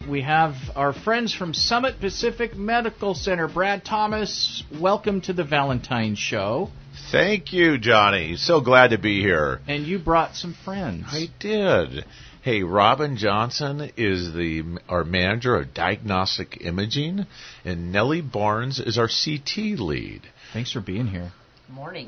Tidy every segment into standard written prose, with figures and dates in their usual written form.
We have our friends from Summit Pacific Medical Center. Brad Thomas, welcome to the Valentine Show. Thank you, Johnny. So glad to be here. And you brought some friends. I did. Hey, Robin Johnson is our manager of diagnostic imaging, and Nellie Barnes is our CT lead. Thanks for being here. Morning.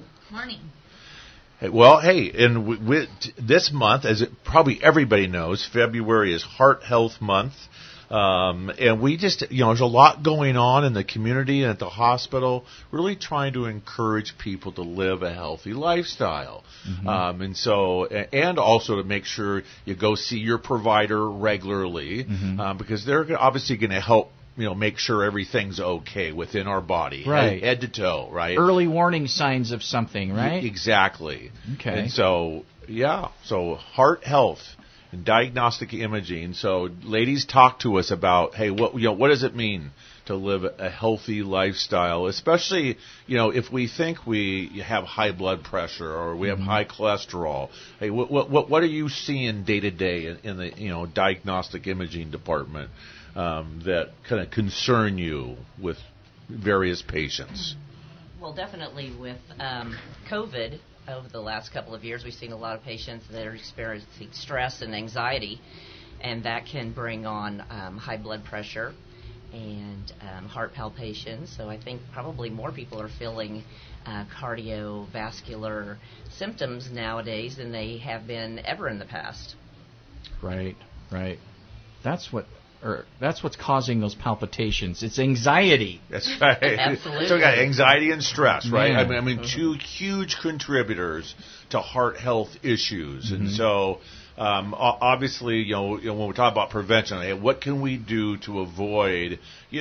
Well, hey, and this month, as probably everybody knows, February is Heart Health Month. And we just, there's a lot going on in the community and at the hospital, really trying to encourage people to live a healthy lifestyle. Mm-hmm. And also to make sure you go see your provider regularly, because they're obviously going to help, make sure everything's okay within our body, right, head to toe, right? Early warning signs of something, right? Exactly. Okay. And so heart health and diagnostic imaging. So, ladies, talk to us about, hey, what does it mean to live a healthy lifestyle, especially, if we think we have high blood pressure or we have high cholesterol. Hey, what are you seeing day to day in the diagnostic imaging department that kind of concern you with various patients? Well, definitely with COVID. Over the last couple of years, we've seen a lot of patients that are experiencing stress and anxiety, and that can bring on high blood pressure and heart palpitations. So I think probably more people are feeling cardiovascular symptoms nowadays than they have been ever in the past. Right. That's what's causing those palpitations. It's anxiety. That's right. Absolutely. So we got anxiety and stress, right? Man. I mean, two huge contributors to heart health issues. And so, obviously, when we talk about prevention, hey, what can we do to avoid,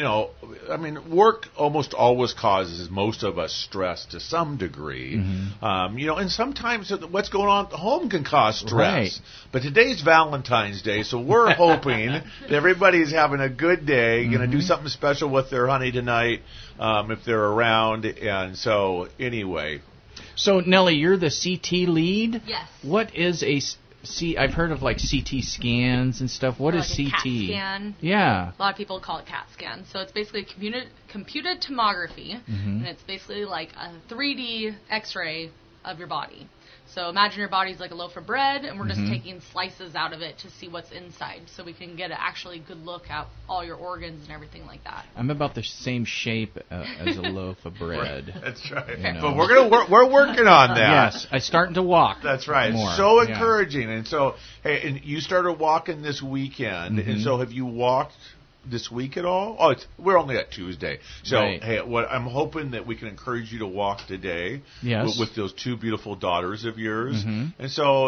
work almost always causes most of us stress to some degree. And sometimes what's going on at home can cause stress. Right. But today's Valentine's Day, so we're hoping that everybody's having a good day, going to do something special with their honey tonight, if they're around. And so, anyway. So, Nellie, you're the CT lead? Yes. What is I've heard of like CT scans and stuff. What is like CT? A CAT scan. Yeah. A lot of people call it CAT scan. So it's basically computed tomography, and it's basically like a 3D X-ray of your body. So imagine your body's like a loaf of bread, and we're just taking slices out of it to see what's inside, so we can get an actually good look at all your organs and everything like that. I'm about the same shape as a loaf of bread. That's right. But we're working on that. Yes, I'm starting to walk. That's right. More. So encouraging. And so, hey, and you started walking this weekend. And so have you walked this week at all? Oh, we're only at Tuesday. So, right. Hey, what I'm hoping that we can encourage you to walk today. Yes. With those two beautiful daughters of yours. And so,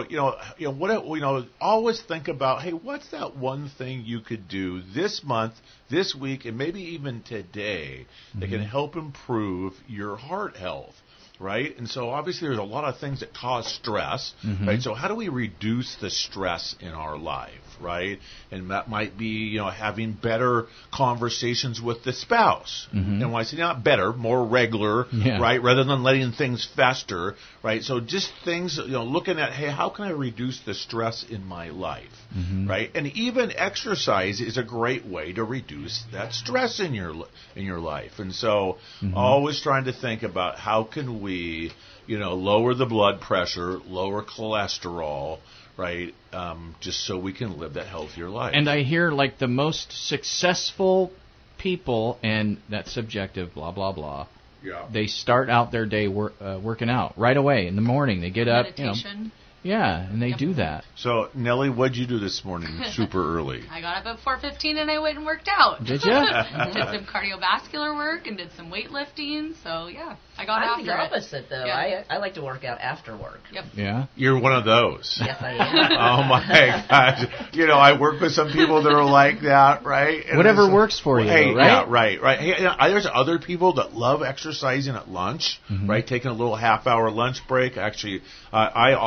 always think about, hey, what's that one thing you could do this month, this week, and maybe even today that can help improve your heart health? Right? And so obviously there's a lot of things that cause stress, right? So how do we reduce the stress in our life, right? And that might be, having better conversations with the spouse. And when I say not better, more regular, right? Rather than letting things fester, right? So just things, looking at, hey, how can I reduce the stress in my life, right? And even exercise is a great way to reduce that stress in your life. And so always trying to think about how can we, lower the blood pressure, lower cholesterol, right? Just so we can live that healthier life. And I hear like the most successful people, and that's subjective, blah, blah, blah. Yeah. They start out their day working out right away in the morning. They get up, Meditation. and they do that. So, Nellie, what'd you do this morning super early? I got up at 4:15 and I went and worked out. Did you? Did some cardiovascular work and did some weightlifting. So, I got I'm after the it. opposite, though. Yeah. I like to work out after work. Yep. Yeah. You're one of those. Yes, I am. Oh, my gosh. I work with some people that are like that, right? And Whatever works for you, hey, right? Yeah, right. Hey, there's other people that love exercising at lunch, right? Taking a little half-hour lunch break. Actually, I often,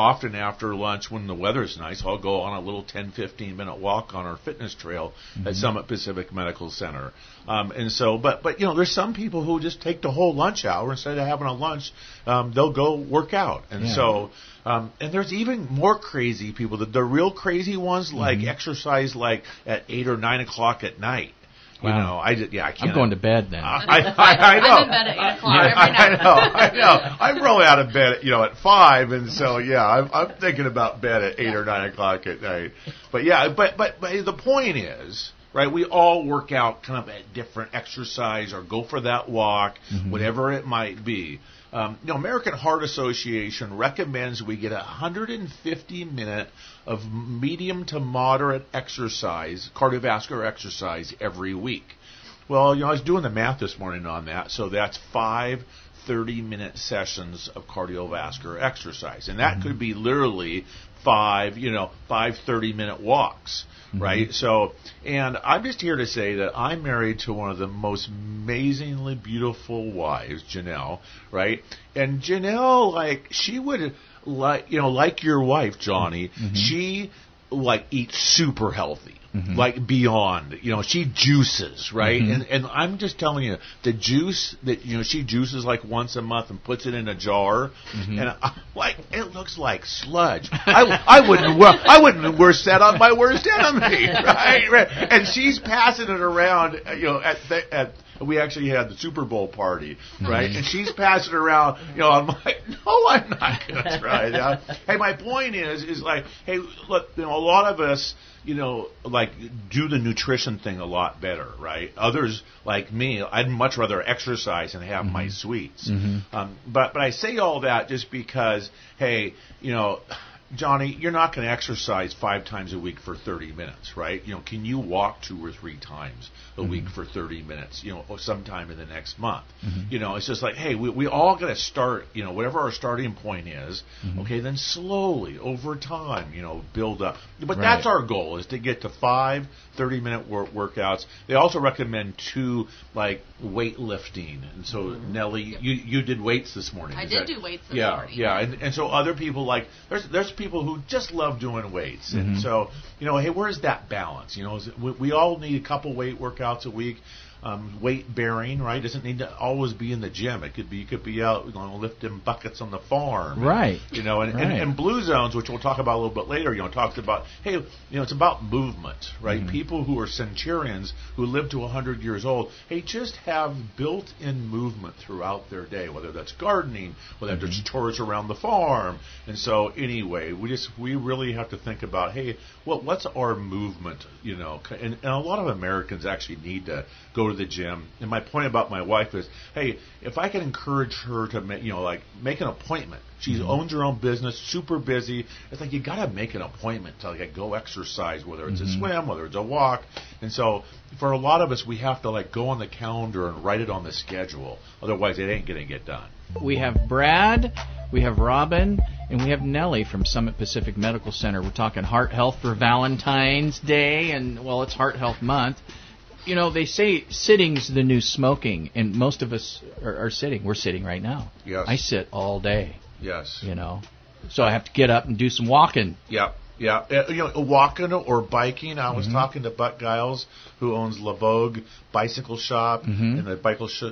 after lunch when the weather's nice, I'll go on a little 10, 15-minute walk on our fitness trail at Summit Pacific Medical Center. And so, but there's some people who just take the whole lunch hour instead of having a lunch. They'll go work out, and so. And there's even more crazy people. The real crazy ones like exercise like at 8 or 9 o'clock at night. Wow. I can't. I'm going to bed then. I know. I'm in bed at 8 o'clock every night. I know. I'm rolling out of bed at 5, and so I'm thinking about bed at 8 or 9 o'clock at night. But but the point is, right? We all work out kind of at different exercise or go for that walk, whatever it might be. American Heart Association recommends we get 150 minutes of medium to moderate exercise, cardiovascular exercise, every week. Well, I was doing the math this morning on that, so that's 5 30-minute sessions of cardiovascular exercise, and that could be literally 5 30-minute walks. Right? So, and I'm just here to say that I'm married to one of the most amazingly beautiful wives, Janelle, right? And Janelle, she would, like your wife, Johnny, she, eats super healthy. Beyond, she juices, right? And I'm just telling you, the juice that, she juices once a month and puts it in a jar, and it looks like sludge. I wouldn't wish that on my worst enemy, right? And she's passing it around, we actually had the Super Bowl party, right? And she's passing it around, I'm like, no, I'm not going to try that. Hey, my point is hey, look, a lot of us, do the nutrition thing a lot better, right? Others, like me, I'd much rather exercise and have my sweets. But I say all that just because, hey, Johnny, you're not going to exercise 5 times a week for 30 minutes, right? Can you walk 2 or 3 times a week for 30 minutes, or sometime in the next month? It's just hey, we all got to start, whatever our starting point is, okay, then slowly, over time, build up. But that's our goal, is to get to 5 30-minute workouts. They also recommend 2, weightlifting. And so, Nellie, you did weights this morning. I did do weights this morning. Yeah, and so other people, there's people who just love doing weights. And so, hey, where's that balance? We all need a couple weight workouts a week. Weight bearing, right? Doesn't need to always be in the gym. It could be out lifting buckets on the farm, right? And Blue Zones, which we'll talk about a little bit later, talks about, hey, it's about movement, right? People who are centurions who live to 100 years old, hey, just have built-in movement throughout their day, whether that's gardening, whether that's chores around the farm. And so anyway, we really have to think about, hey, what's our movement? And a lot of Americans actually need to go to the gym. And my point about my wife is, hey, if I can encourage her to make an appointment. She owns her own business, super busy. It's you got to make an appointment to go exercise, whether it's a swim, whether it's a walk. And so for a lot of us, we have to go on the calendar and write it on the schedule. Otherwise, it ain't going to get done. We have Brad, we have Robin, and we have Nellie from Summit Pacific Medical Center. We're talking heart health for Valentine's Day, and, it's Heart Health Month. They say sitting's the new smoking, and most of us are sitting. We're sitting right now. Yes. I sit all day. Yes. So I have to get up and do some walking. Yeah. Walking or biking. I was talking to Buck Giles, who owns La Vogue Bicycle Shop and the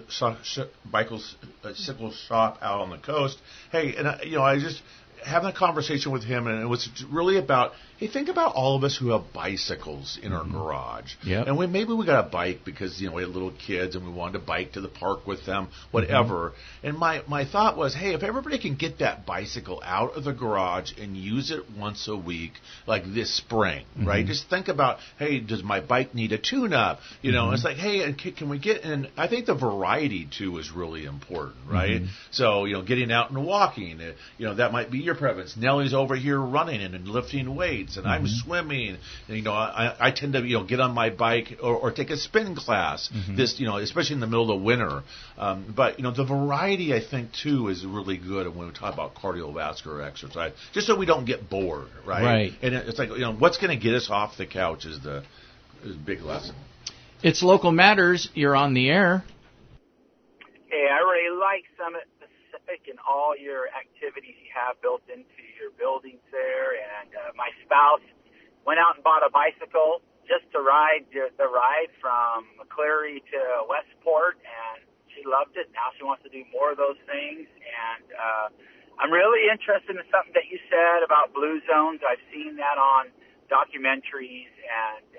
bicycle shop out on the coast. Hey, and I just having a conversation with him, and it was really about, hey, think about all of us who have bicycles in our garage. Yep. And maybe we got a bike because, we had little kids and we wanted to bike to the park with them, whatever. And my thought was, hey, if everybody can get that bicycle out of the garage and use it once a week, like this spring, right? Just think about, hey, does my bike need a tune-up? It's hey, and can we get, and I think the variety, too, is really important, right? So, getting out and walking, that might be your preference. Nellie's over here running and lifting weights, and I'm swimming. And, I tend to get on my bike or take a spin class. This especially in the middle of winter. But the variety, I think, too, is really good when we talk about cardiovascular exercise. Just so we don't get bored, right? Right. And it's what's going to get us off the couch is a big lesson. It's Local Matters. You're on the air. Hey, I really like Summit Pacific and all your activities you have built into your buildings there. And my spouse went out and bought a bicycle just to ride the ride from McCleary to Westport, and she loved it. Now she wants to do more of those things. And I'm really interested in something that you said about blue zones. I've seen that on documentaries, and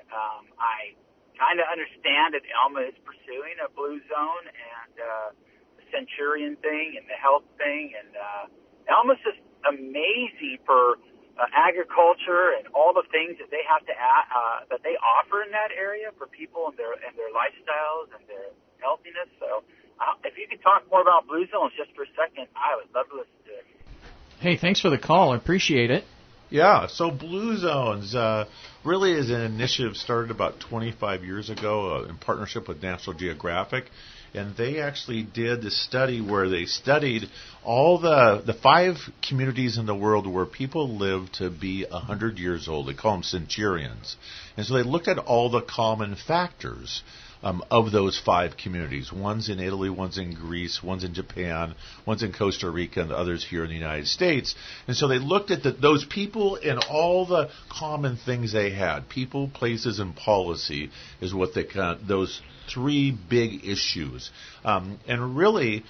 I kind of understand that Alma is pursuing a blue zone and the Centurion thing and the health thing. And Alma's just amazing for agriculture and all the things that they have to that they offer in that area for people and their lifestyles and their healthiness. So if you could talk more about blue zones just for a second, I would love to listen to it. Hey, thanks for the call. I appreciate it. Yeah, so Blue Zones really is an initiative started about 25 years ago in partnership with National Geographic. And they actually did the study where they studied all the 5 communities in the world where people live to be 100 years old. They call them centurions. And so they looked at all the common factors of those 5 communities. One's in Italy, one's in Greece, one's in Japan, one's in Costa Rica, and the others here in the United States. And so they looked at those people and all the common things they had. People, places, and policy is what they those 3 big issues. And really,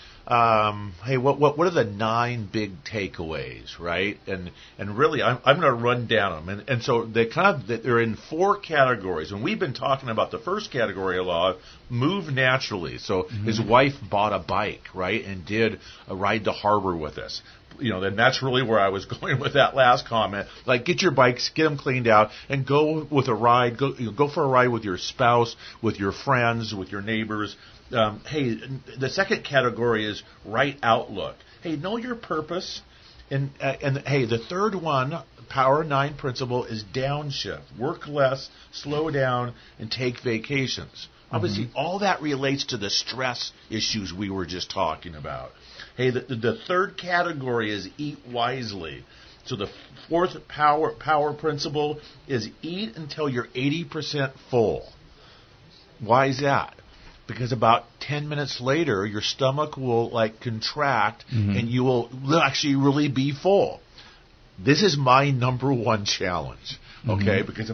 hey, what are the 9 big takeaways, right? And really, I'm going to run down them. And so they're in 4 categories. And we've been talking about the first category a lot, move naturally. So his wife bought a bike, right, and did a ride to harbor with us. You know, and that's really where I was going with that last comment. Like, get your bikes, get them cleaned out, and go with a ride. Go for a ride with your spouse, with your friends, with your neighbors. Hey, the second category is right outlook. Hey, know your purpose. And hey, the third one, Power 9 principle, is downshift. Work less, slow down, and take vacations. Obviously, all that relates to the stress issues we were just talking about. Hey, the third category is eat wisely. So the fourth power principle is eat until you're 80% full. Why is that? Because about 10 minutes later, your stomach will contract and you will actually really be full. This is my number one challenge. Okay, because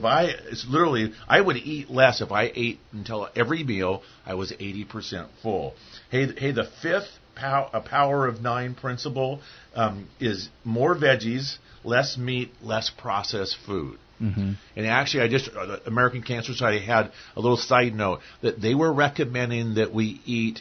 I would eat less if I ate until every meal I was 80% full. Hey, the fifth Power of 9 principle is more veggies, less meat, less processed food. And actually, the American Cancer Society had a little side note that they were recommending that we eat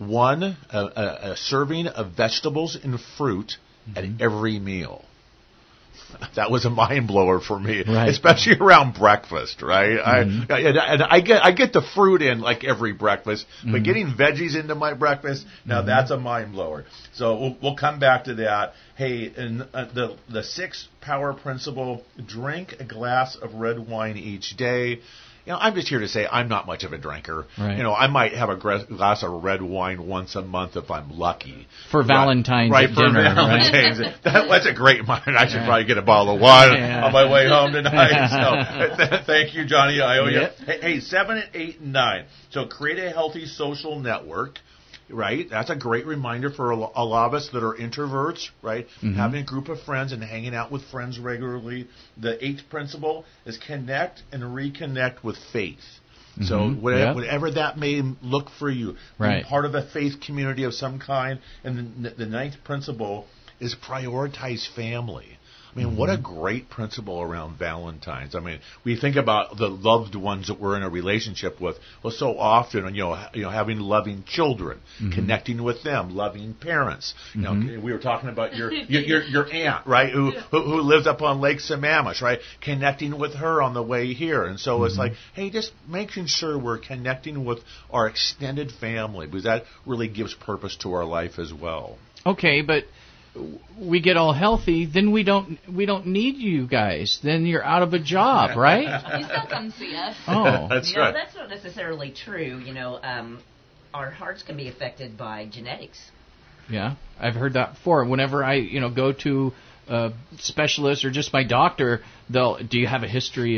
a serving of vegetables and fruit at every meal. That was a mind blower for me, right. Especially around breakfast, right? I get the fruit in every breakfast, but getting veggies into my breakfast, now that's a mind blower. So we'll come back to that. Hey, and the sixth power principle: drink a glass of red wine each day. I'm just here to say I'm not much of a drinker. Right. I might have a glass of red wine once a month if I'm lucky. For Valentine's dinner, Valentine's. Right? That's a great mind. I should probably get a bottle of wine on my way home tonight. So thank you, Johnny. I owe you. Hey, 7, 8, and 9. So create a healthy social network. Right, that's a great reminder for a lot of us that are introverts, right? Having a group of friends and hanging out with friends regularly. The 8th principle is connect and reconnect with faith. So whatever that may look for you, being part of a faith community of some kind. And the 9th principle is prioritize family. I mean, what a great principle around Valentine's. I mean, we think about the loved ones that we're in a relationship with. Well, so often, having loving children, connecting with them, loving parents. We were talking about your aunt, right, who lives up on Lake Sammamish, right, connecting with her on the way here. And so it's like, hey, just making sure we're connecting with our extended family, because that really gives purpose to our life as well. Okay, but we get all healthy, then we don't need you guys. Then you're out of a job, right? You still come see us. Oh, that's right. That's not necessarily true. Our hearts can be affected by genetics. Yeah, I've heard that before. Whenever I go to a specialist or just my doctor, do you have a history of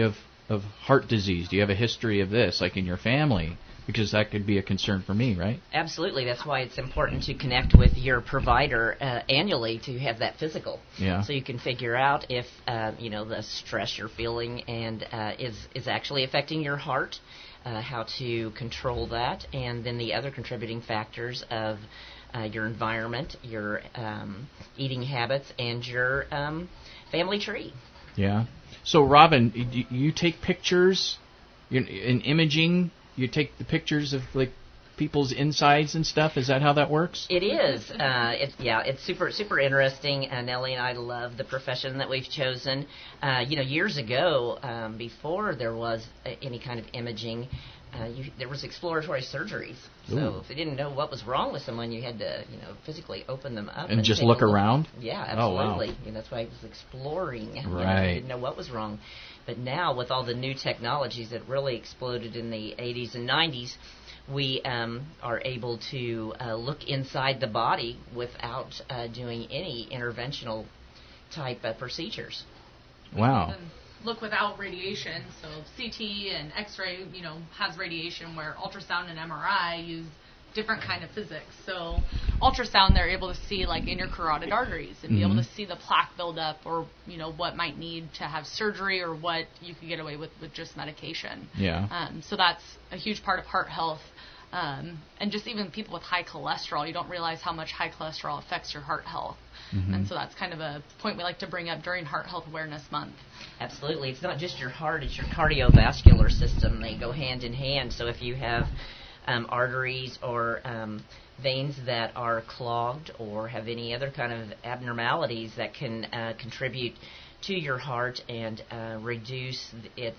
of heart disease? Do you have a history of this, like in your family? Because that could be a concern for me, right? Absolutely. That's why it's important to connect with your provider annually to have that physical. Yeah. So you can figure out if the stress you're feeling and is actually affecting your heart, how to control that, and then the other contributing factors of your environment, your eating habits, and your family tree. Yeah. So, Robin, you take pictures in imaging. You take the pictures of like people's insides and stuff. Is that how that works? It is. It's super interesting. Nellie and I love the profession that we've chosen. Years ago, before there was any kind of imaging, there was exploratory surgeries. Ooh. So if they didn't know what was wrong with someone, you had to, physically open them up and just take look a look. around. Yeah, absolutely. Oh, wow. That's why it was exploring. Right. Didn't know what was wrong. But now, with all the new technologies that really exploded in the 80s and 90s, we are able to look inside the body without doing any interventional type procedures. Wow. Even look without radiation. So CT and X-ray, has radiation, where ultrasound and MRI use different kind of physics. So ultrasound, they're able to see like in your carotid arteries and be able to see the plaque buildup, or what might need to have surgery, or what you could get away with just medication. Yeah. So that's a huge part of heart health. And just even people with high cholesterol, you don't realize how much high cholesterol affects your heart health. And so that's kind of a point we like to bring up during Heart Health Awareness Month. Absolutely. It's not just your heart, it's your cardiovascular system. They go hand in hand. So if you have arteries or veins that are clogged or have any other kind of abnormalities that can contribute to your heart and reduce its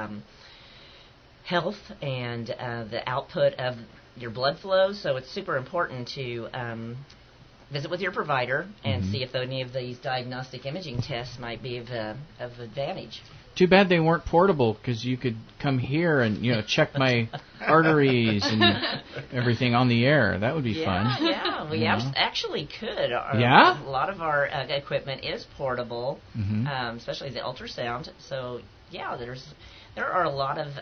health and the output of your blood flow. So it's super important to visit with your provider and see if any of these diagnostic imaging tests might be of advantage. Too bad they weren't portable, because you could come here and check my arteries and everything on the air. That would be fun. Yeah, we actually could. Yeah? A lot of our equipment is portable, especially the ultrasound. So yeah, there are a lot of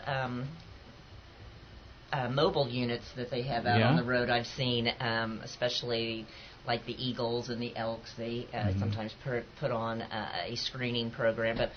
mobile units that they have out on the road. I've seen, especially like the eagles and the elks. They sometimes put on a screening program, but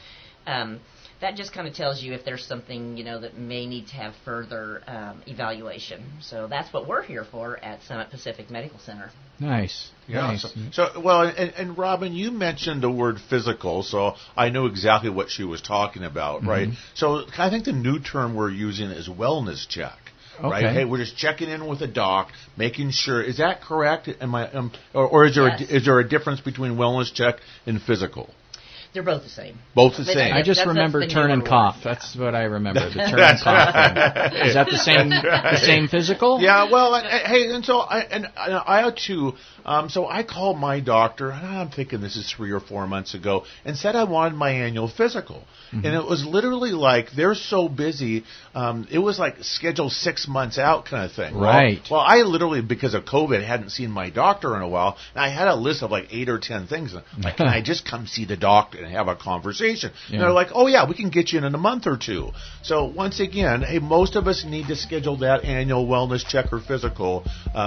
that just kind of tells you if there's something that may need to have further evaluation. So that's what we're here for at Summit Pacific Medical Center. Nice. Yeah. Nice. So well, and Robin, you mentioned the word physical, so I know exactly what she was talking about, right? So I think the new term we're using is wellness check. Okay. Right? Hey, we're just checking in with a doc, making sure. Is that correct? Am I, or is there is there a difference between wellness check and physical? They're both the same. Both the same. I just remember turn and cough. That's what I remember. The turn and cough. Is that the same physical? Yeah. Well, hey, and so I had to. So I called my doctor, and I'm thinking this is 3 or 4 months ago, and said I wanted my annual physical. And it was literally like they're so busy. It was like scheduled 6 months out kind of thing. Right. Well, I literally, because of COVID, hadn't seen my doctor in a while, and I had a list of like 8 or 10 things. Like, can I just come see the doctor and have a conversation? And they're like, oh yeah, we can get you in a month or two. So once again, hey, most of us need to schedule that annual wellness check or physical,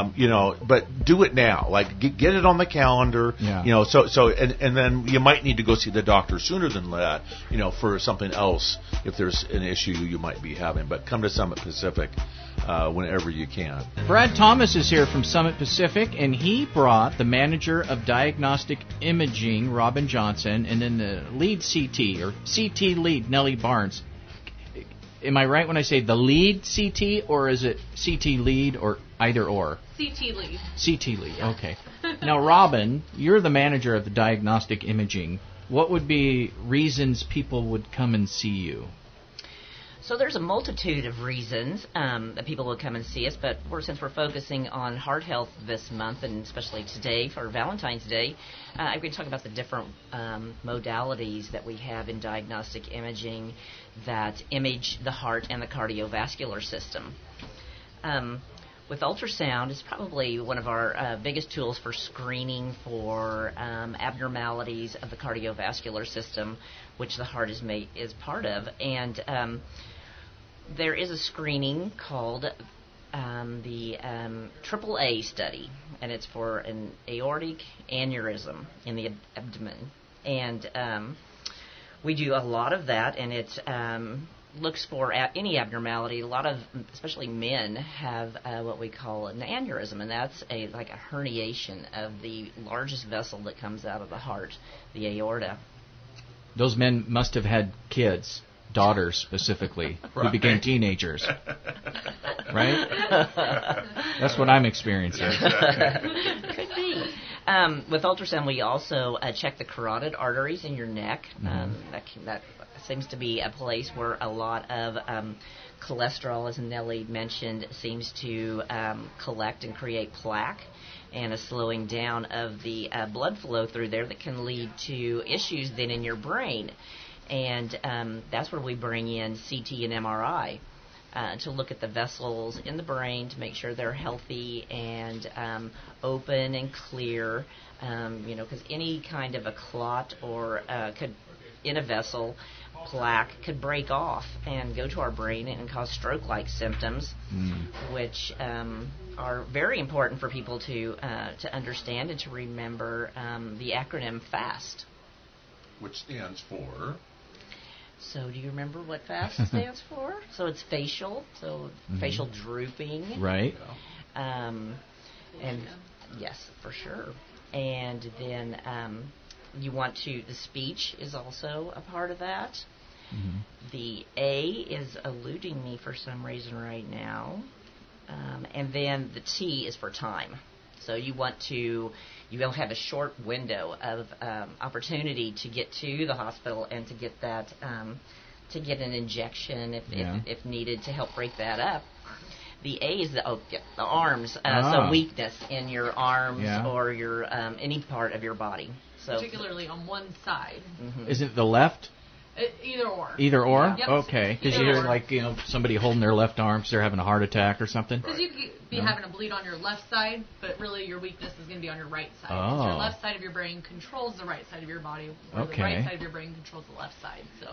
but do it now. Like get it on the calendar. Yeah. So and then you might need to go see the doctor sooner than that. For something else if there's an issue you might be having. But come to Summit Pacific whenever you can. Brad Thomas is here from Summit Pacific, and he brought the manager of diagnostic imaging, Robin Johnson, and then the lead CT, or CT lead, Nellie Barnes. Am I right when I say the lead CT, or is it CT lead, or either or? CT lead. CT lead, okay. Now, Robin, you're the manager of the diagnostic imaging. What would be reasons people would come and see you? So there's a multitude of reasons that people will come and see us, but since we're focusing on heart health this month, and especially today for Valentine's Day, I'm going to talk about the different modalities that we have in diagnostic imaging that image the heart and the cardiovascular system. with ultrasound, it's probably one of our biggest tools for screening for abnormalities of the cardiovascular system, which the heart is part of. And there is a screening called the AAA study, and it's for an aortic aneurysm in the abdomen. And we do a lot of that, and it looks for any abnormality. A lot of, especially men, have what we call an aneurysm, and that's like a herniation of the largest vessel that comes out of the heart, the aorta. Those men must have had kids, daughters specifically, who became teenagers. Right? That's what I'm experiencing. Could be. With ultrasound, we also check the carotid arteries in your neck. That seems to be a place where a lot of cholesterol, as Nellie mentioned, seems to collect and create plaque, and a slowing down of the blood flow through there that can lead to issues then in your brain. And that's where we bring in CT and MRI to look at the vessels in the brain to make sure they're healthy and open and clear. Because any kind of a clot or could in a vessel, plaque could break off and go to our brain and cause stroke-like symptoms, which are very important for people to understand and to remember the acronym FAST. Which stands for? So do you remember what FAST stands for? So it's facial, facial drooping. Right. And yes, for sure. And then you want to, the speech is also a part of that. The A is eluding me for some reason right now. And then the T is for time. So you will have a short window of opportunity to get to the hospital and to get that, to get an injection if needed to help break that up. The A is the arms, so weakness in your arms or your any part of your body. So particularly on one side. Is it the left? Either or. Either or? Yep. Okay. Because you hear somebody holding their left arm because they're having a heart attack or something? Because you could be having a bleed on your left side, but really your weakness is going to be on your right side. Because your left side of your brain controls the right side of your body, where the right side of your brain controls the left side. So.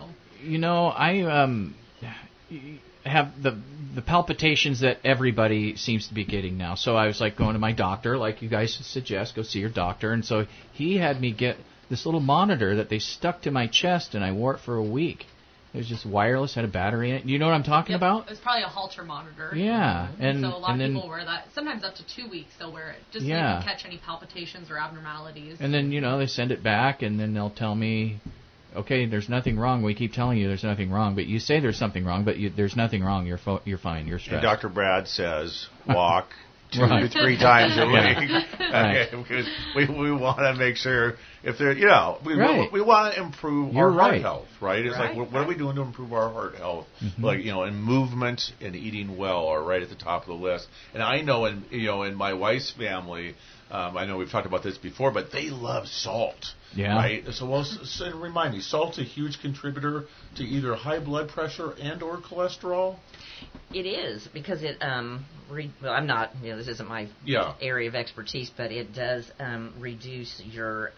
I have the palpitations that everybody seems to be getting now. So I was going to my doctor, like you guys suggest, go see your doctor. And so he had me get this little monitor that they stuck to my chest, and I wore it for a week. It was just wireless, had a battery in it. You know what I'm talking about? It's probably a Holter monitor. Yeah. And so a lot of people wear that. Sometimes up to 2 weeks they'll wear it, just so you can catch any palpitations or abnormalities. And then, they send it back, and then they'll tell me, okay, there's nothing wrong. We keep telling you there's nothing wrong, but you say there's something wrong, but there's nothing wrong. You're fine. You're stressed. And Dr. Brad says, walk 2 to 3 times a week. Right. Because we want to make sure if they're, we want to improve our heart health, right? It's like, what are we doing to improve our heart health? And movement and eating well are right at the top of the list. And I know in my wife's family, I know we've talked about this before, but they love salt. Yeah. Right. So remind me, salt's a huge contributor to either high blood pressure and or cholesterol. It is because it. I'm not. This isn't my area of expertise, but it does reduce your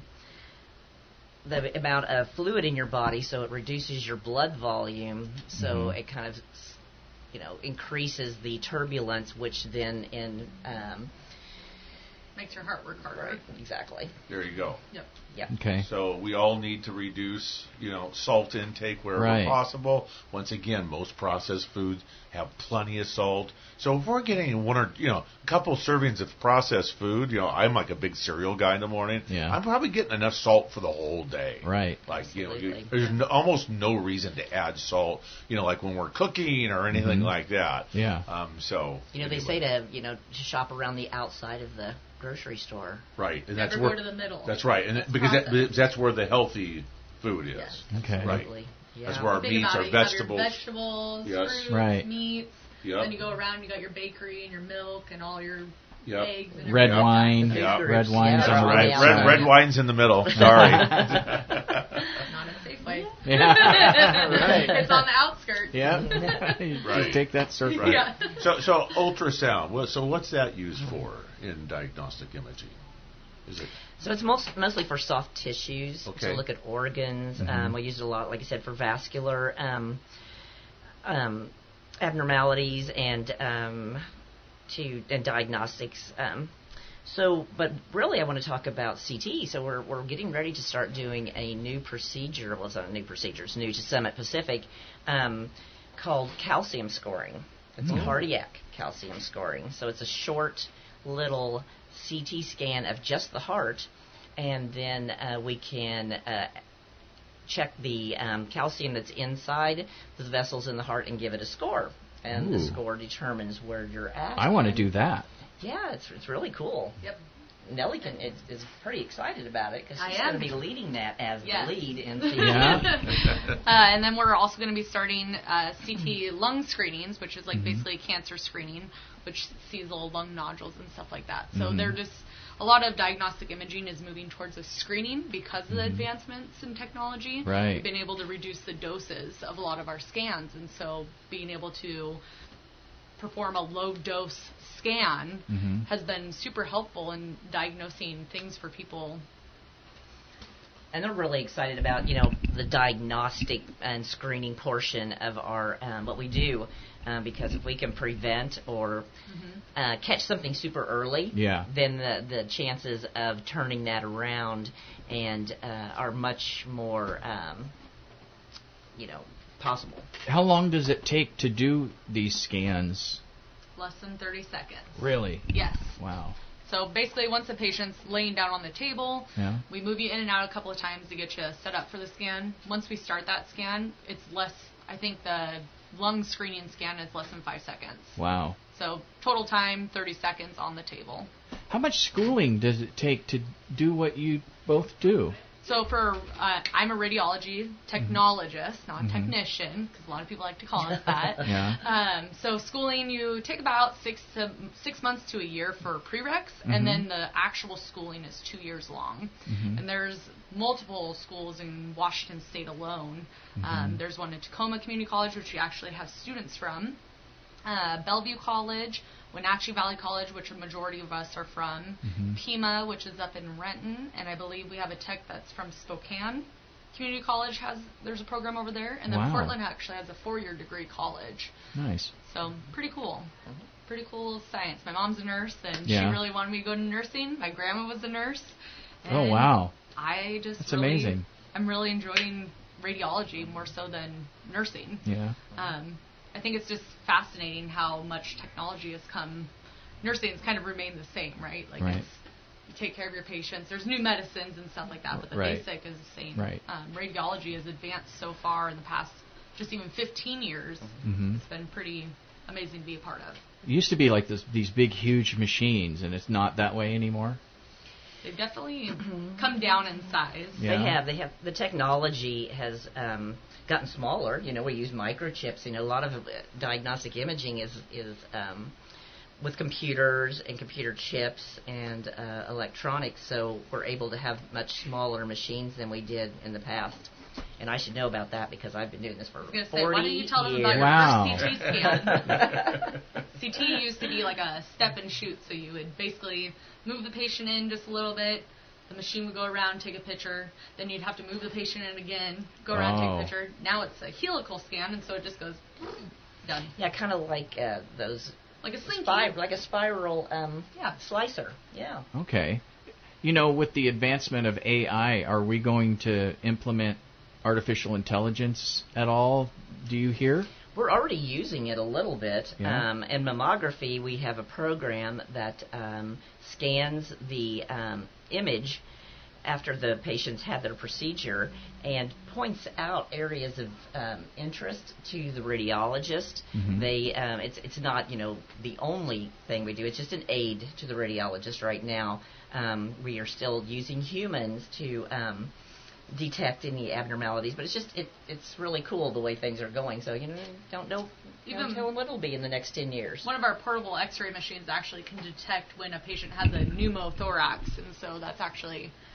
the amount of fluid in your body. So it reduces your blood volume. So it kind of, increases the turbulence, which then makes your heart work harder. Right, exactly. There you go. Yep. Okay. So we all need to reduce, salt intake wherever possible. Once again, most processed foods have plenty of salt. So if we're getting one or a couple servings of processed food, I'm like a big cereal guy in the morning. Yeah. I'm probably getting enough salt for the whole day. Right. Like there's almost no reason to add salt. Like when we're cooking or anything like that. Yeah. So they say to shop around the outside of the grocery store. Right, and never go to the middle. That's right, and because that's where the healthy food is. Yes, okay, right. Yeah. That's where our meats, our vegetables, fruits, meats. Yep. Then you go around, you got your bakery and your milk and all your eggs. And red wine, red wine's on the right side. Red wine's in the middle. Sorry. Not in a safe way. Yeah. Right. It's on the outskirts. Yeah. Right. Just take that circle. Right. Yeah. So ultrasound. So what's that used for in diagnostic imaging? Is it? So it's mostly for soft tissues, Okay. to look at organs. We use it a lot, like I said, for vascular abnormalities and diagnostics. But really, I want to talk about CT. So we're getting ready to start doing a new procedure. Well, it's not a new procedure. It's new to Summit Pacific, called calcium scoring. It's cardiac calcium scoring. So it's a short little CT scan of just the heart, and then we can check the calcium that's inside the vessels in the heart and give it a score. And the score determines where you're at. I want to do that. Yeah, it's really cool. Yep. Nellie is pretty excited about it because she's I am. going to be leading that as Yes. the lead in CT. Yeah. And then we're also going to be starting CT lung screenings, which is like basically cancer screening, which sees little lung nodules and stuff like that. So they're just a lot of diagnostic imaging is moving towards a screening because of the advancements in technology. Right. We've been able to reduce the doses of a lot of our scans, and so being able to perform a low dose scan has been super helpful in diagnosing things for people. And they're really excited about, the diagnostic and screening portion of our what we do, because if we can prevent or catch something super early, then the chances of turning that around and are much more, possible. How long does it take to do these scans? Less than 30 seconds. Really? Yes. Wow. So basically, once the patient's laying down on the table, we move you in and out a couple of times to get you set up for the scan. Once we start that scan, it's less, I think the lung screening scan is less than 5 seconds. Wow. So total time, 30 seconds on the table. How much schooling does it take to do what you both do? So I'm a radiology technologist, not a technician, because a lot of people like to call us that. So schooling, you take about 6 months to a year for prereqs, and then the actual schooling is 2 years long. And there's multiple schools in Washington State alone. There's one in Tacoma Community College, which we actually have students from. Bellevue College, Wenatchee Valley College, which a majority of us are from, Pima, which is up in Renton, and I believe we have a tech that's from Spokane. Community College there's a program over there, and then Portland actually has a 4-year degree college. Nice. So pretty cool. Pretty cool science. My mom's a nurse, and she really wanted me to go to nursing. My grandma was a nurse. Oh, wow. That's amazing. I'm really enjoying radiology more so than nursing. Yeah. I think it's just fascinating how much technology has come. Nursing has kind of remained the same, right? Like you take care of your patients. There's new medicines and stuff like that, but the basic is the same. Right. Radiology has advanced so far in the past, just even 15 years. It's been pretty amazing to be a part of. It used to be like these big, huge machines, and it's not that way anymore. They've definitely come down in size. Yeah. They have. The technology has gotten smaller. We use microchips. A lot of diagnostic imaging is with computers and computer chips and electronics. So we're able to have much smaller machines than we did in the past. And I should know about that because I've been doing this for 40 years. Why don't you tell them about your first CT scan? CT used to be like a step and shoot, so you would basically move the patient in just a little bit. The machine would go around, take a picture. Then you'd have to move the patient in again, go around, take a picture. Now it's a helical scan, and so it just goes done. Yeah, kind of like those. Like a slinky. Like a spiral slicer. Yeah. Okay. With the advancement of AI, are we going to implement artificial intelligence at all? Do you hear? We're already using it a little bit. Yeah. In mammography, we have a program that scans the image after the patients had their procedure and points out areas of interest to the radiologist. They it's not the only thing we do. It's just an aid to the radiologist right now. We are still using humans to detect any abnormalities, but it's really cool the way things are going. So don't know how what it'll be in the next 10 years. One of our portable X-ray machines actually can detect when a patient has a pneumothorax, and so that's actually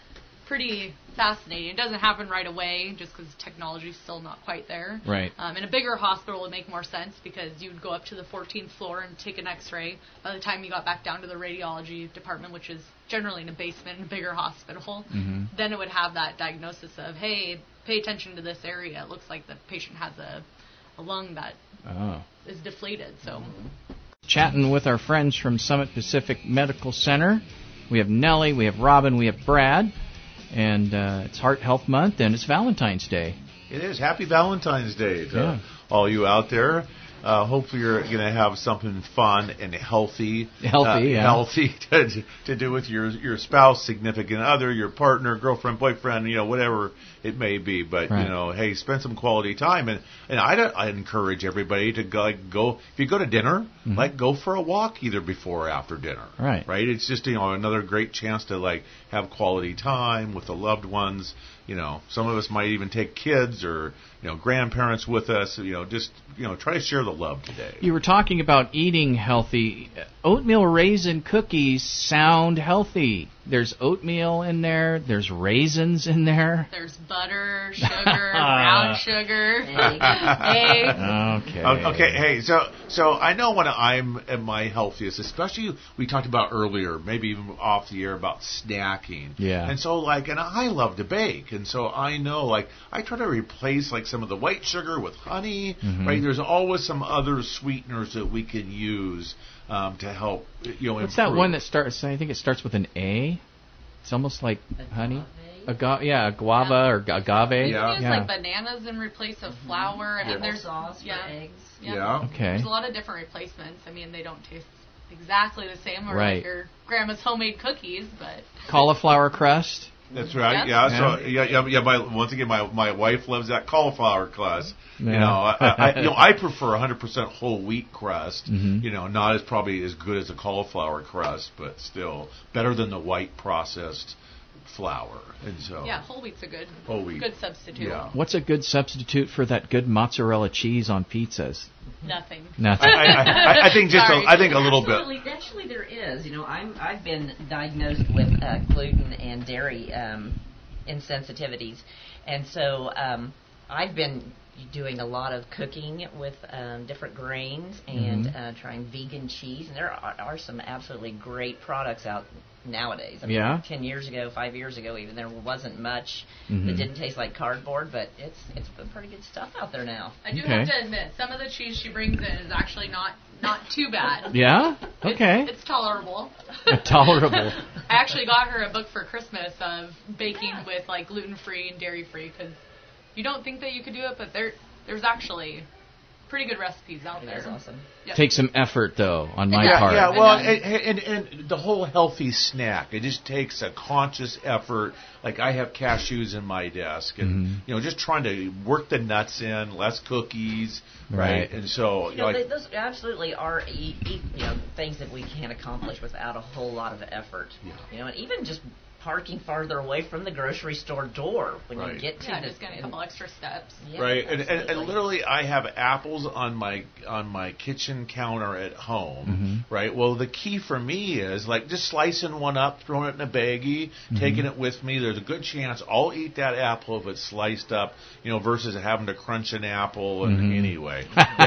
pretty fascinating. It doesn't happen right away just because technology's still not quite there. Right. In a bigger hospital would make more sense because you would go up to the 14th floor and take an x-ray. By the time you got back down to the radiology department, which is generally in a basement in a bigger hospital, then it would have that diagnosis of, hey, pay attention to this area. It looks like the patient has a lung that is deflated. So, chatting with our friends from Summit Pacific Medical Center. We have Nellie, we have Robin, we have Brad, and it's Heart Health Month, and it's Valentine's Day. It is. Happy Valentine's Day to all you out there. Hopefully you're going to have something fun and healthy to do with your spouse, significant other, your partner, girlfriend, boyfriend, whatever it may be. But, hey, spend some quality time. And I encourage everybody to go, if you go to dinner, go for a walk either before or after dinner. Right. Right? It's just, another great chance to, have quality time with the loved ones. Some of us might even take kids or, grandparents with us. Try to share the love today. You were talking about eating healthy. Oatmeal raisin cookies sound healthy. There's oatmeal in there. There's raisins in there. There's butter, sugar, brown sugar, eggs. Okay. Hey, so I know when I'm at my healthiest, especially we talked about earlier, maybe even off the air about snacking. Yeah. And so and I love to bake, and so I know I try to replace some of the white sugar with honey. Right? There's always some other sweeteners that we can use to help What's improve. that one that starts? I think it starts with an A. It's almost like honey. Guava or agave. You can use bananas in replace of flour. I mean, there's sauce for eggs. Yeah. Okay. There's a lot of different replacements. I mean, they don't taste exactly the same or Right. like your grandma's homemade cookies, but Cauliflower crust. That's right. Yep. Once again, my wife loves that cauliflower crust. I prefer 100% whole wheat crust. Not as probably as good as a cauliflower crust, but still better than the white processed flour. And so whole wheat's a good substitute. Yeah. What's a good substitute for that good mozzarella cheese on pizzas? Nothing. I think I think a little bit. Actually, there is. I've been diagnosed with gluten and dairy insensitivities, and so I've been doing a lot of cooking with different grains and trying vegan cheese, and there are some absolutely great products out nowadays. I mean, 10 years ago, 5 years ago, even there wasn't much that didn't taste like cardboard, but it's pretty good stuff out there now. I do have to admit, some of the cheese she brings in is actually not too bad. Yeah? Okay. It's tolerable. Tolerable. I actually got her a book for Christmas of baking with gluten-free and dairy-free because you don't think that you could do it, but there's actually pretty good recipes out there. That's awesome. Yep. Takes some effort, though, on my part. Yeah, well, and the whole healthy snack, it just takes a conscious effort. I have cashews in my desk, and just trying to work the nuts in, less cookies, right? And so, those absolutely are things that we can accomplish without a whole lot of effort. Yeah. And even just parking farther away from the grocery store door when you get to just getting a couple extra steps. Yeah, right, and literally, I have apples on my kitchen counter at home. Right. Well, the key for me is just slicing one up, throwing it in a baggie, taking it with me. There's a good chance I'll eat that apple if it's sliced up, versus having to crunch an apple. And anyway,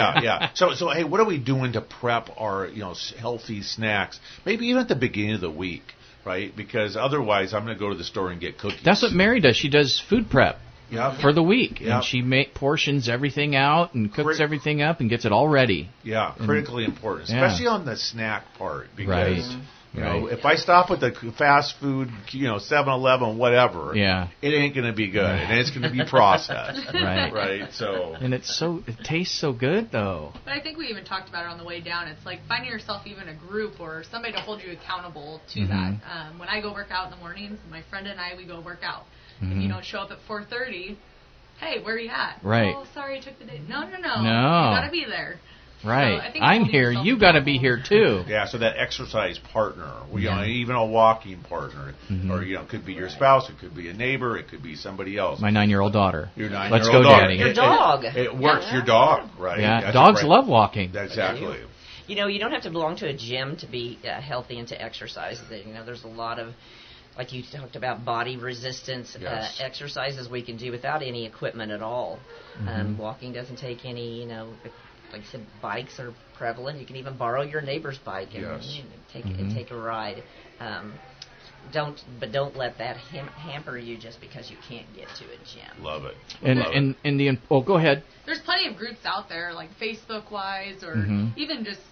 So hey, what are we doing to prep our healthy snacks? Maybe even at the beginning of the week. Right, because otherwise I'm going to go to the store and get cookies. That's what Mary does. She does food prep for the week, and she portions everything out and cooks everything up and gets it all ready. Yeah, critically important, especially on the snack part. Because, if I stop at the fast food, 7-Eleven, whatever, it ain't going to be good, and it's going to be processed. Right. So. And it tastes so good though. But I think we even talked about it on the way down. It's like finding yourself even a group or somebody to hold you accountable to that. When I go work out in the mornings, my friend and I, we go work out. If you don't show up at 4:30, hey, where are you at? Right. Oh, sorry, I took the day. No. You got to be there. Right. So I'm here. You got to be here too. Yeah. So that exercise partner, even a walking partner, or it could be your spouse, it could be a neighbor, it could be somebody else. My 9-year-old daughter. Your 9-year-old Let's go, daughter. Daddy. Your dog. It works. Your dog, right? Yeah. That's Dogs love walking. Exactly. You don't have to belong to a gym to be healthy and to exercise. There's a lot of like you talked about, body resistance Yes. exercises we can do without any equipment at all. Walking doesn't take any, like I said, bikes are prevalent. You can even borrow your neighbor's bike and Yes. take a ride. Don't let that hamper you just because you can't get to a gym. Love it. And go ahead. There's plenty of groups out there, like Facebook-wise, or even just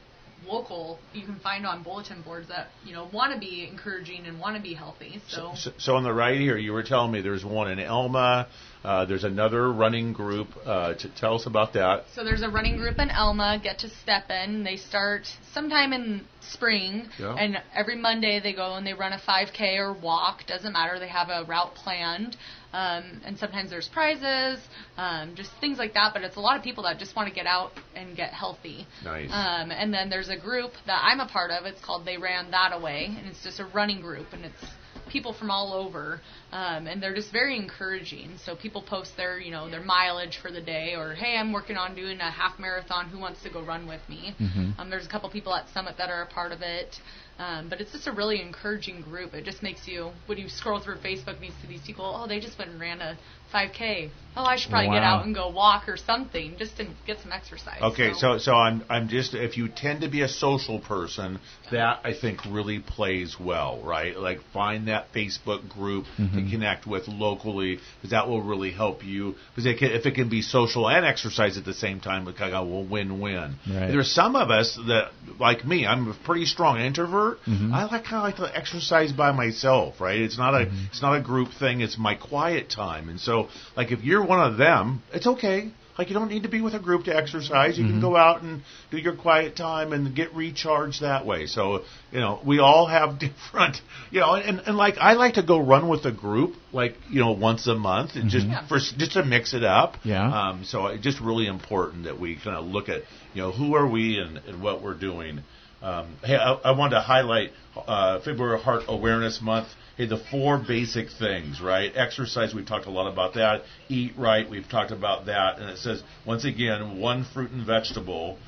local. You can find on bulletin boards that want to be encouraging and want to be healthy. So on the right here, you were telling me there's one in Elma. There's another running group. Tell us about that. So there's a running group in Elma, Get to Step In. They start sometime in spring, and every Monday they go and they run a 5K or walk. Doesn't matter. They have a route planned, and sometimes there's prizes, just things like that. But it's a lot of people that just want to get out and get healthy. Nice. And then there's a group that I'm a part of. It's called They Ran That Away, and it's just a running group, and it's people from all over, and they're just very encouraging. So people post their mileage for the day, or hey, I'm working on doing a half marathon. Who wants to go run with me? There's a couple people at Summit that are a part of it. But it's just a really encouraging group. It just makes you, when you scroll through Facebook and you see these people, oh, they just went and ran a 5K. Oh, I should probably get out and go walk or something just to get some exercise. Okay, so I'm just, if you tend to be a social person, that I think really plays well, right? Like find that Facebook group to connect with locally, because that will really help you. Because if it can be social and exercise at the same time, it's kind of a win-win. Right. There's some of us that, like me, I'm a pretty strong introvert. I kind of like to exercise by myself, right? It's not a group thing. It's my quiet time. And so, like, if you're one of them, it's okay. Like, you don't need to be with a group to exercise. You can go out and do your quiet time and get recharged that way. So, we all have different, and like, I like to go run with a group, like, once a month, and just to mix it up. Yeah. So it's just really important that we kind of look at, who are we and what we're doing. Hey, I wanted to highlight February Heart Awareness Month. Hey, the 4 basic things, right? Exercise, we've talked a lot about that. Eat right, we've talked about that. And it says, once again, 1 fruit and vegetable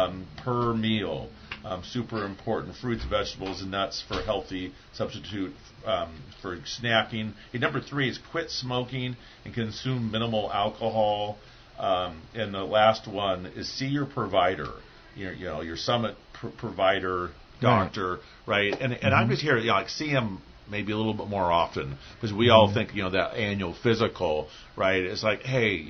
per meal. Super important. Fruits, vegetables, and nuts for healthy substitute for snacking. Hey, number 3 is quit smoking and consume minimal alcohol. And the last one is see your provider. Your Summit provider, doctor, right? And I'm just here, see him maybe a little bit more often, because we all think, that annual physical, right? It's like, hey,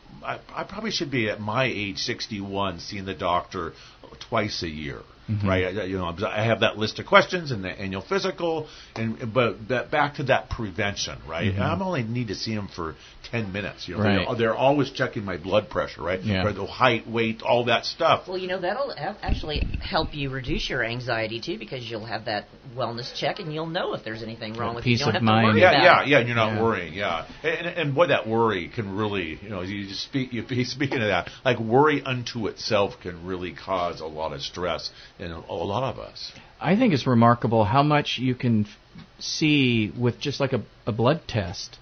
I probably should be at my age, 61, seeing the doctor twice a year. Right, I have that list of questions and the annual physical, but back to that prevention, right? And I only need to see them for 10 minutes. Right. They're always checking my blood pressure, right? Yeah. The height, weight, all that stuff. Well, that'll actually help you reduce your anxiety too, because you'll have that wellness check and you'll know if there's anything wrong with you. You don't have to worry about it. Yeah, and you're not worrying. Yeah, and boy, that worry can really, speaking of that, like worry unto itself can really cause a lot of stress in a lot of us. I think it's remarkable how much you can see with just like a blood test.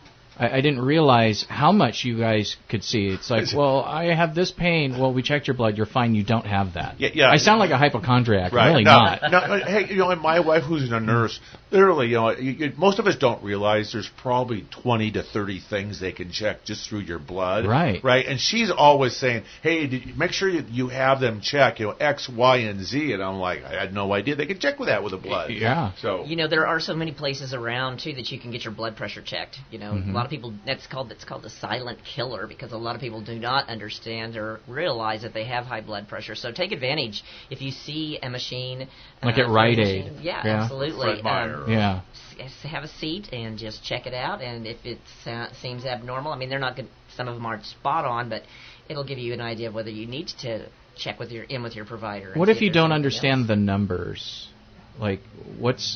I didn't realize how much you guys could see. It's like, well, I have this pain. Well, we checked your blood. You're fine. You don't have that. Yeah. I sound like a hypochondriac. Right. Really no, not. No, hey, and my wife, who's a nurse, literally, most of us don't realize there's probably 20 to 30 things they can check just through your blood. Right. Right. And she's always saying, hey, make sure you have them check, X, Y, and Z. And I'm like, I had no idea they could check with that with the blood. Yeah. So there are so many places around too that you can get your blood pressure checked. A lot of people, it's called the silent killer, because a lot of people do not understand or realize that they have high blood pressure. So take advantage if you see a machine like at Rite Aid. Yeah, absolutely. Fred Meyer. Yeah. Have a seat and just check it out. And if it seems abnormal, they're not good. Some of them aren't spot on, but it'll give you an idea of whether you need to check with your provider. What if you don't understand the numbers? Like, what's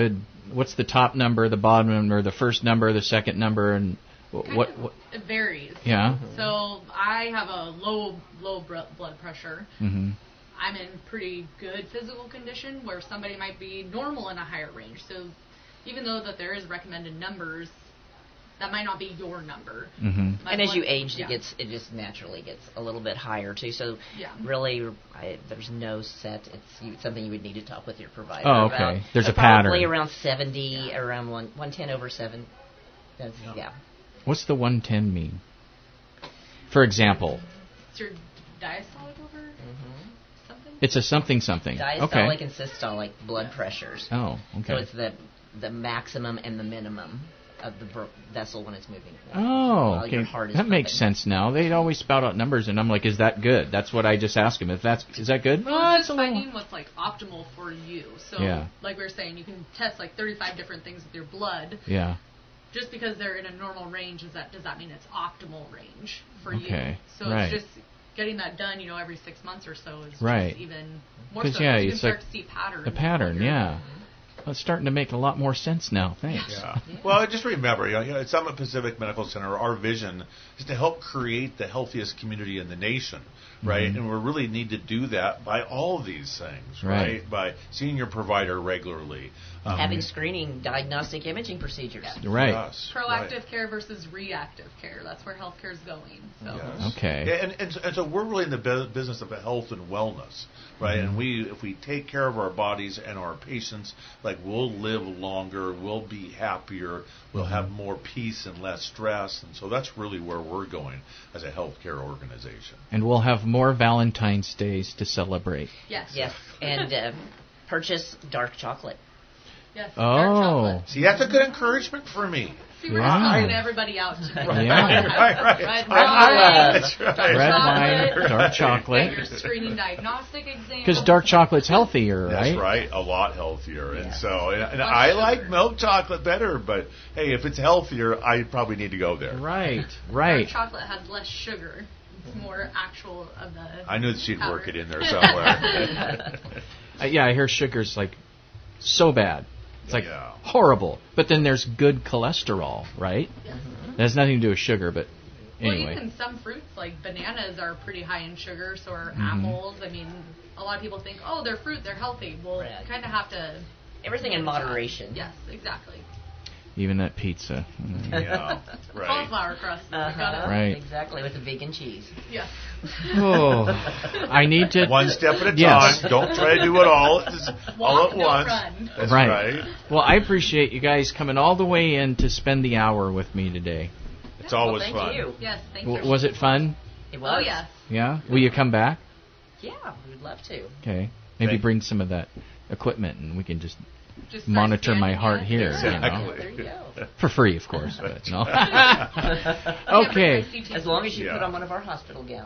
the top number, the bottom number, the first number, the second number, and what? It varies. Yeah. So I have a low blood pressure. Mm-hmm. I'm in pretty good physical condition, where somebody might be normal in a higher range. So even though that there is recommended numbers, that might not be your number. Mm-hmm. My And as blood- you age, yeah. it just naturally gets a little bit higher too. So Yeah. really, there's no set. It's something you would need to talk with your provider Oh, about. okay. There's a Probably pattern. around 70, around 110 over 7. That's, yeah. What's the 110 mean? For example, It's your diastolic over something. it's a something. Diastolic Okay. and systolic blood pressures. Oh, So okay. it's the maximum and the minimum of the vessel when it's moving. Oh, While your okay. heart is That makes pumping. sense now. They'd always spout out numbers, and I'm like, is that good? That's what I just asked him. Is that good? Well, it's just finding what's like optimal for you. So, Yeah. like we were saying, you can test like 35 different things with your blood. Yeah. Just because they're in a normal range, does that mean it's optimal range for Okay, you? So right. it's just getting that done, every 6 months or so is Right. just even more 'Cause, so. yeah, You can it's start like to see patterns. A pattern, Like yeah. Well, it's starting to make a lot more sense now. Thanks. Yeah. Well, just remember, at Summit Pacific Medical Center, our vision is to help create the healthiest community in the nation, right? And we really need to do that by all of these things, right? By seeing your provider regularly. Having screening, diagnostic imaging procedures. Right. Yes, Proactive right. care versus reactive care. That's where healthcare is going. So. Yes. Okay. Yeah, and so we're really in the business of health and wellness, right? And if we take care of our bodies and our patients, like we'll live longer, we'll be happier, we'll have more peace and less stress, and so that's really where we're going as a healthcare organization. And we'll have more Valentine's Days to celebrate. Yes. Yes, and purchase dark chocolate. Yes. Oh. Dark chocolate. See, that's a good encouragement for me. See, we're Yeah. not calling everybody out today. Yeah. Right. Red I- that's wine, right. dark Red chocolate, wine, dark chocolate. Get your screening diagnostic exam. Because dark chocolate's healthier, right? That's right, a lot healthier. And Yeah. so, and Less I sugar. like milk chocolate better, but hey, if it's healthier, I probably need to go there. Right, Dark right. chocolate has less sugar. It's more actual of the. I knew that she'd powder. work it in there somewhere. Yeah, I hear sugar's like so bad. It's like Yeah. horrible. But then there's good cholesterol, right? Yes. That has nothing to do with sugar, but Well, anyway. even some fruits like bananas are pretty high in sugar. So are Mm-hmm. apples. I mean, a lot of people think, oh, they're fruit, they're healthy. Well, Right. kind of have to. Everything in moderation. Yes, exactly. Even that pizza. Yeah, right. Cauliflower crust. Got it. Right. Exactly, with the vegan cheese. Yes. Oh, I need to. One step at a Yes. time. Don't try to do it all all Walk, at don't once. run. That's Right. right. Well, I appreciate you guys coming all the way in to spend the hour with me today. It's always Thank fun. you. Yes, thank you. Was it fun? It was. Oh, yes. Yeah? Will you come back? Yeah, we'd love to. Okay. Maybe Thank- bring some of that equipment and we can just Just start monitor my scanning heart it. here. Exactly. You know? There you go. For free, of course. But no. Yeah, bring Okay. my CT. As long as you Yeah. put on one of our hospital gowns.